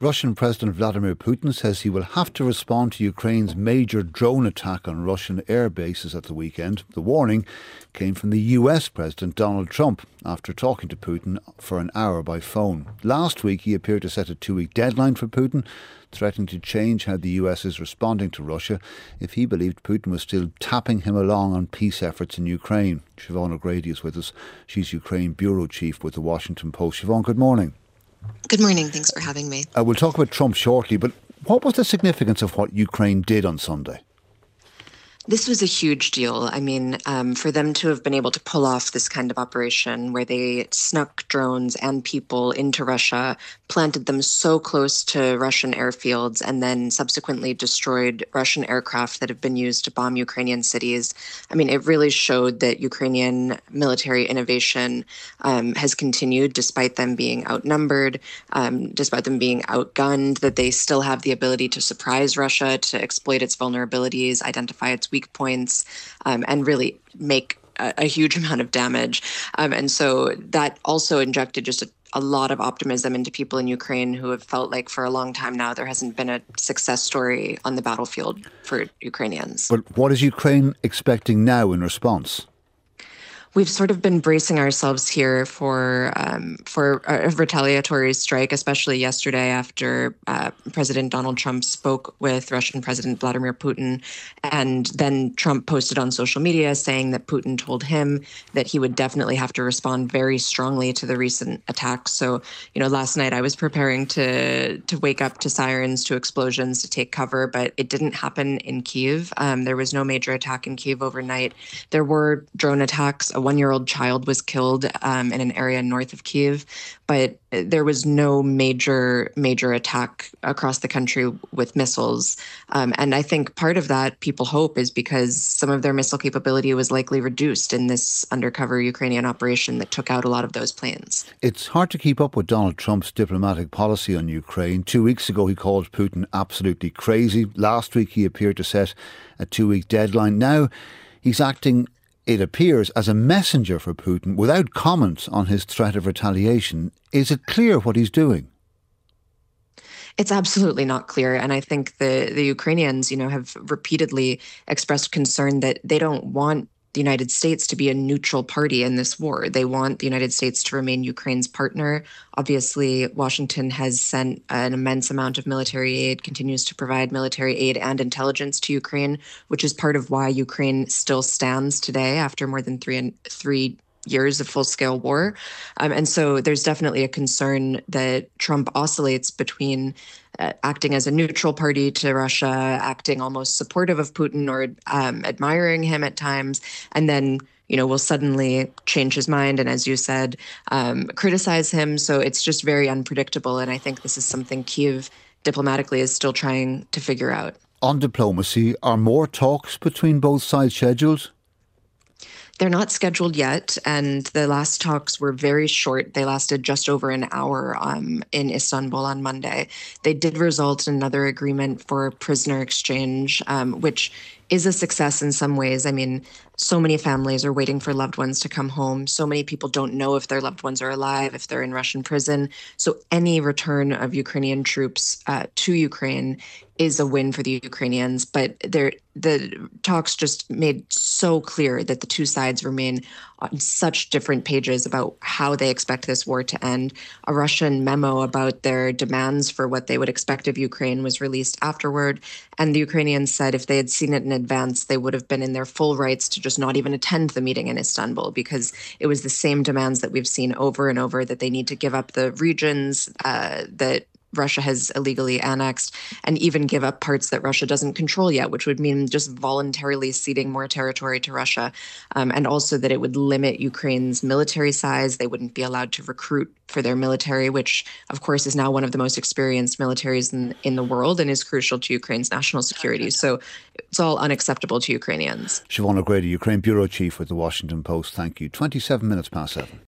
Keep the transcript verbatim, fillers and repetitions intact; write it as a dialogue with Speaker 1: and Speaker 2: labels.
Speaker 1: Russian President Vladimir Putin says he will have to respond to Ukraine's major drone attack on Russian air bases at the weekend. The warning came from the U S President Donald Trump after talking to Putin for an hour by phone. Last week he appeared to set a two-week deadline for Putin, threatening to change how the U S is responding to Russia if he believed Putin was still tapping him along on peace efforts in Ukraine. Siobhan O'Grady is with us. She's Ukraine Bureau Chief with the Washington Post. Siobhan, good morning.
Speaker 2: Good morning. Thanks for having me.
Speaker 1: Uh, we'll talk about Trump shortly, but what was the significance of what Ukraine did on Sunday?
Speaker 2: This was a huge deal. I mean, um, for them to have been able to pull off this kind of operation where they snuck drones and people into Russia, planted them so close to Russian airfields, and then subsequently destroyed Russian aircraft that have been used to bomb Ukrainian cities. I mean, it really showed that Ukrainian military innovation um, has continued despite them being outnumbered, um, despite them being outgunned, that they still have the ability to surprise Russia, to exploit its vulnerabilities, identify its weak points, um, and really make a, a huge amount of damage. Um, and so that also injected just a, a lot of optimism into people in Ukraine who have felt like for a long time now there hasn't been a success story on the battlefield for Ukrainians.
Speaker 1: But what is Ukraine expecting now in response?
Speaker 2: We've sort of been bracing ourselves here for um, for a retaliatory strike, especially yesterday after uh, President Donald Trump spoke with Russian President Vladimir Putin. And then Trump posted on social media saying that Putin told him that he would definitely have to respond very strongly to the recent attacks. So, you know, last night I was preparing to to wake up to sirens, to explosions, to take cover, but it didn't happen in Kyiv. Um, there was no major attack in Kyiv overnight. There were drone attacks. A one-year-old child was killed um, in an area north of Kyiv, but there was no major, major attack across the country with missiles. Um, and I think part of that, people hope, is because some of their missile capability was likely reduced in this undercover Ukrainian operation that took out a lot of those planes.
Speaker 1: It's hard to keep up with Donald Trump's diplomatic policy on Ukraine. Two weeks ago, he called Putin absolutely crazy. Last week, he appeared to set a two-week deadline. Now, he's acting, it appears, as a messenger for Putin without comment on his threat of retaliation. Is it clear what he's doing?
Speaker 2: It's absolutely not clear. And I think the, the Ukrainians, you know, have repeatedly expressed concern that they don't want the United States to be a neutral party in this war. They want the United States to remain Ukraine's partner. Obviously, Washington has sent an immense amount of military aid, continues to provide military aid and intelligence to Ukraine, which is part of why Ukraine still stands today after more than three and three years of full-scale war. Um, and so there's definitely a concern that Trump oscillates between uh, acting as a neutral party to Russia, acting almost supportive of Putin or um, admiring him at times, and then, you know, will suddenly change his mind and, as you said, um, criticize him. So it's just very unpredictable. And I think this is something Kyiv diplomatically is still trying to figure out.
Speaker 1: On diplomacy, are more talks between both sides scheduled?
Speaker 2: They're not scheduled yet, and the last talks were very short. They lasted just over an hour um, in Istanbul on Monday. They did result in another agreement for prisoner exchange, um, which is a success in some ways. I mean, so many families are waiting for loved ones to come home. So many people don't know if their loved ones are alive, if they're in Russian prison. So any return of Ukrainian troops uh, to Ukraine is a win for the Ukrainians. But the talks just made so clear that the two sides remain on such different pages about how they expect this war to end. A Russian memo about their demands for what they would expect of Ukraine was released afterward. And the Ukrainians said if they had seen it in advance, they would have been in their full rights to just not even attend the meeting in Istanbul, because it was the same demands that we've seen over and over, that they need to give up the regions uh, that Russia has illegally annexed, and even give up parts that Russia doesn't control yet, which would mean just voluntarily ceding more territory to Russia. Um, and also that it would limit Ukraine's military size. They wouldn't be allowed to recruit for their military, which, of course, is now one of the most experienced militaries in, in the world and is crucial to Ukraine's national security. So it's all unacceptable to Ukrainians.
Speaker 1: Siobhan O'Grady, Ukraine Bureau Chief with the Washington Post. Thank you. twenty-seven minutes past seven.